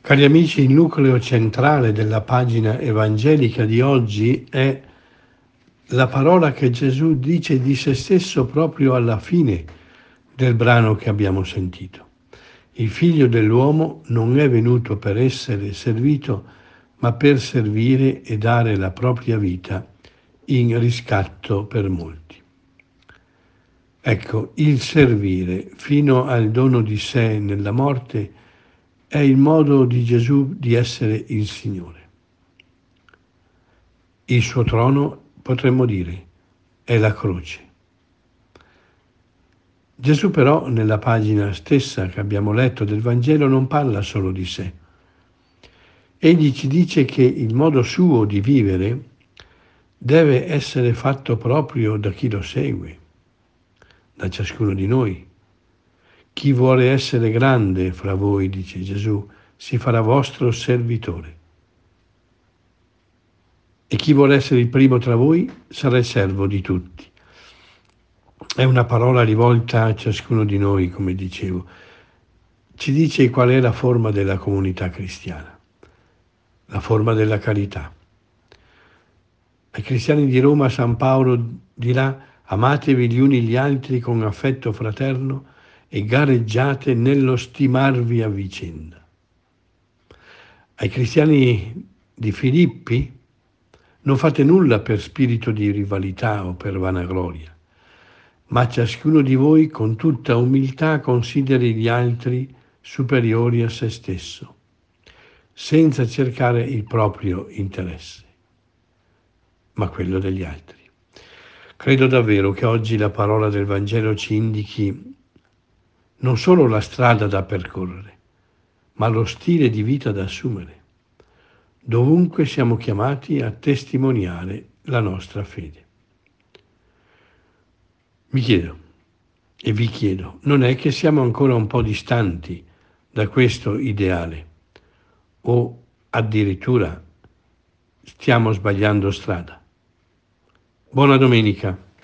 Cari amici, il nucleo centrale della pagina evangelica di oggi è la parola che Gesù dice di se stesso proprio alla fine del brano che abbiamo sentito. Il figlio dell'uomo non è venuto per essere servito, ma per servire e dare la propria vita in riscatto per molti. Ecco, il servire fino al dono di sé nella morte è il modo di Gesù di essere il Signore. Il suo trono, potremmo dire, è la croce. Gesù però, nella pagina stessa che abbiamo letto del Vangelo, non parla solo di sé. Egli ci dice che il modo suo di vivere deve essere fatto proprio da chi lo segue, da ciascuno di noi. Chi vuole essere grande fra voi, dice Gesù, si farà vostro servitore. E chi vuole essere il primo tra voi sarà il servo di tutti. È una parola rivolta a ciascuno di noi, come dicevo. Ci dice qual è la forma della comunità cristiana, la forma della carità. Ai cristiani di Roma San Paolo dirà: amatevi gli uni gli altri con affetto fraterno e gareggiate nello stimarvi a vicenda. Ai cristiani di Filippi: non fate nulla per spirito di rivalità o per vanagloria, ma ciascuno di voi con tutta umiltà consideri gli altri superiori a se stesso, senza cercare il proprio interesse, ma quello degli altri. Credo davvero che oggi la parola del Vangelo ci indichi non solo la strada da percorrere, ma lo stile di vita da assumere. Dovunque siamo chiamati a testimoniare la nostra fede. Mi chiedo e vi chiedo, non è che siamo ancora un po' distanti da questo ideale o addirittura stiamo sbagliando strada? Buona domenica.